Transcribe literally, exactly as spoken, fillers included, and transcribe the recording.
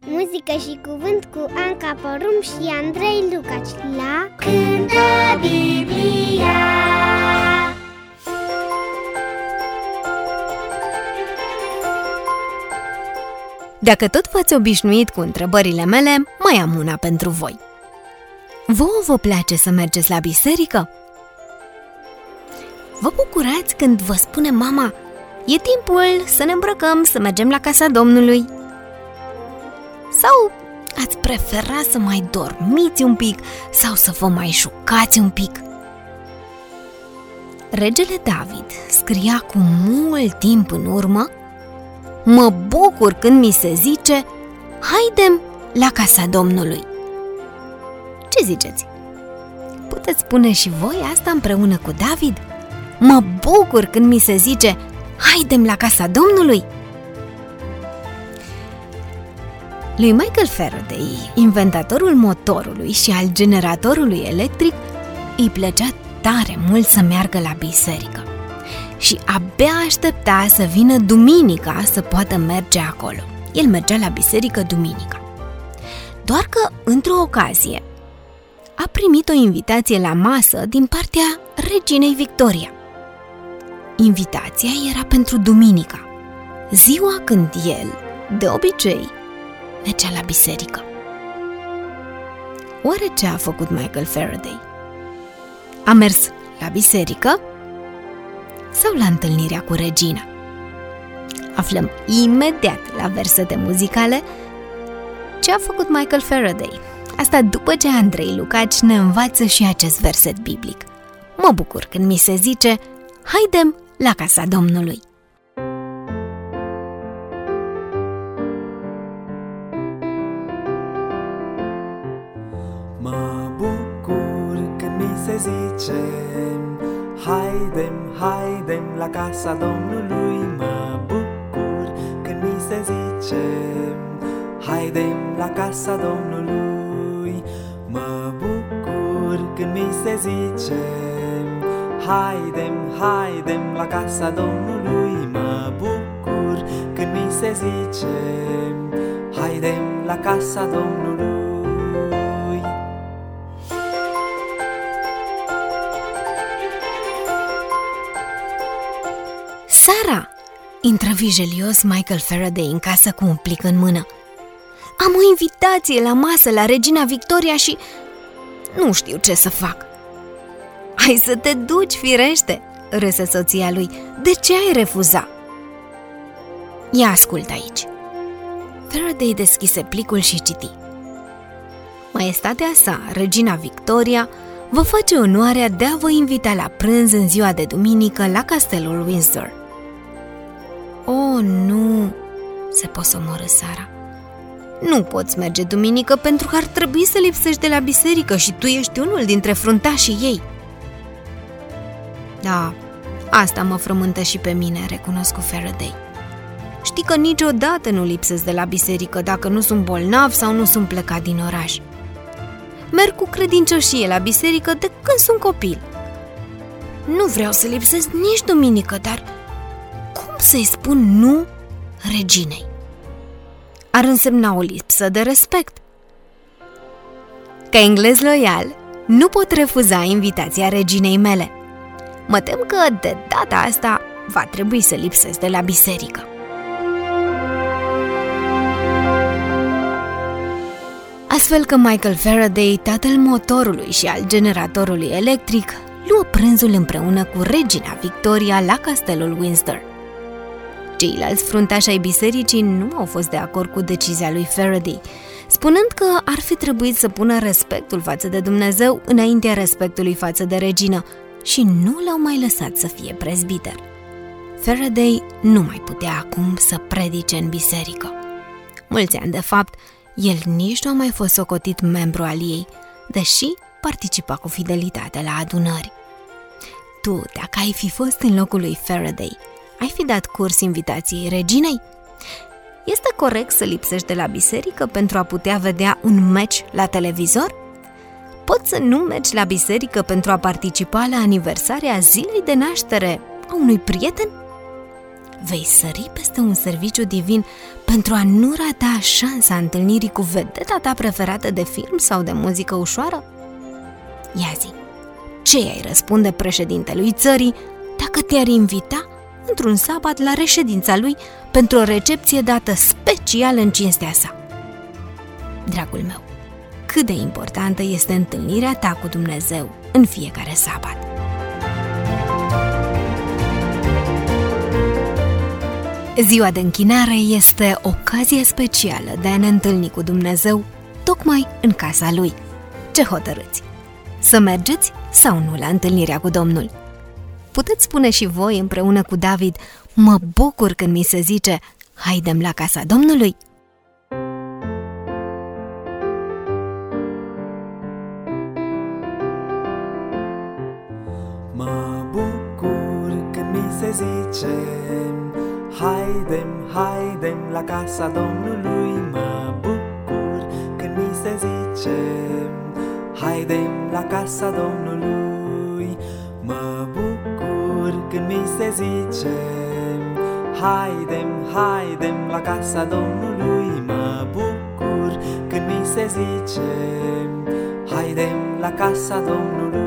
Muzică și cuvânt cu Anca Porum și Andrei Lucaci la Cântă Biblia. Dacă tot v-ați obișnuit cu întrebările mele, mai am una pentru voi. Vouă vă place să mergeți la biserică? Vă bucurați când vă spune mama: e timpul să ne îmbrăcăm, să mergem la casa Domnului? Sau ați prefera să mai dormiți un pic sau să vă mai jucați un pic? Regele David scria cu mult timp în urmă: mă bucur când mi se zice, haidem la casa Domnului. Ce ziceți? Puteți spune și voi asta împreună cu David? Mă bucur când mi se zice, haidem la casa Domnului? Lui Michael Faraday, inventatorul motorului și al generatorului electric, îi plăcea tare mult să meargă la biserică și abia aștepta să vină duminica să poată merge acolo. El mergea la biserică duminica. Doar că, într-o ocazie, a primit o invitație la masă din partea reginei Victoria. Invitația era pentru duminica, ziua când el, de obicei, mergea la biserică. Oare ce a făcut Michael Faraday? A mers la biserică sau la întâlnirea cu regina? Aflăm imediat la versete muzicale ce a făcut Michael Faraday. Asta după ce Andrei Lucaci ne învață și acest verset biblic. Mă bucur când mi se zice, haidem la casa Domnului. Mă bucur când mi se zice, haidem, haidem la casa Domnului. Mă bucur când mi se zice, haidem la casa Domnului. Mă bucur când mi se zice, haidem, haidem la casa Domnului. Mă bucur când mi se zice, haidem la casa Domnului. Sara! Intră vigelios Michael Faraday în casă cu un plic în mână. Am o invitație la masă la regina Victoria și nu știu ce să fac. Hai să te duci, firește, râse soția lui. De ce ai refuza? Ia ascultă aici. Faraday deschise plicul și citi. Maestatea sa, regina Victoria, vă face onoarea de a vă invita la prânz în ziua de duminică la castelul Windsor. Oh, nu, se posomorâ Sara. Nu poți merge duminică pentru că ar trebui să lipsești de la biserică și tu ești unul dintre fruntașii ei. Da, asta mă frământă și pe mine, recunosc cu Faraday. Știi că niciodată nu lipsesc de la biserică dacă nu sunt bolnav sau nu sunt plecat din oraș. Merg cu credincioșie la biserică de când sunt copil. Nu vreau să lipsesc nici duminică, dar cum să-i spun nu reginei? Ar însemna o lipsă de respect. Ca englez loial, nu pot refuza invitația reginei mele. Mă tem că de data asta va trebui să lipsesc de la biserică. Astfel că Michael Faraday, tatăl motorului și al generatorului electric, luă prânzul împreună cu regina Victoria la castelul Windsor. Ceilalți fruntași ai bisericii nu au fost de acord cu decizia lui Faraday, spunând că ar fi trebuit să pună respectul față de Dumnezeu înaintea respectului față de regină și nu l-au mai lăsat să fie prezbiter. Faraday nu mai putea acum să predice în biserică. Mulți ani de fapt, el nici nu a mai fost socotit membru al ei, deși participa cu fidelitate la adunări. Tu, dacă ai fi fost în locul lui Faraday, ai fi dat curs invitației reginei? Este corect să lipsești de la biserică pentru a putea vedea un meci la televizor? Poți să nu mergi la biserică pentru a participa la aniversarea zilei de naștere a unui prieten? vei sări peste un serviciu divin pentru a nu rata șansa întâlnirii cu vedeta ta preferată de film sau de muzică ușoară? Ia zi, ce ai răspunde președintelui țării dacă te-ar invita într-un sabat la reședința lui pentru o recepție dată special în cinstea sa? Dragul meu, cât de importantă este întâlnirea ta cu Dumnezeu în fiecare sabat. Ziua de închinare este ocazia specială de a ne întâlni cu Dumnezeu tocmai în casa Lui. Ce hotărâți? Să mergeți sau nu la întâlnirea cu Domnul? Puteți spune și voi împreună cu David: mă bucur când mi se zice, haidem la casa Domnului? Mă bucur când mi se zice, haidem, haidem la casa Domnului. Mă bucur când mi se zice, haidem la casa Domnului. Mă bucur când mi se zice, haidem, haidem la casa Domnului. Mă bucur când mi se zice, haidem la casa Domnului.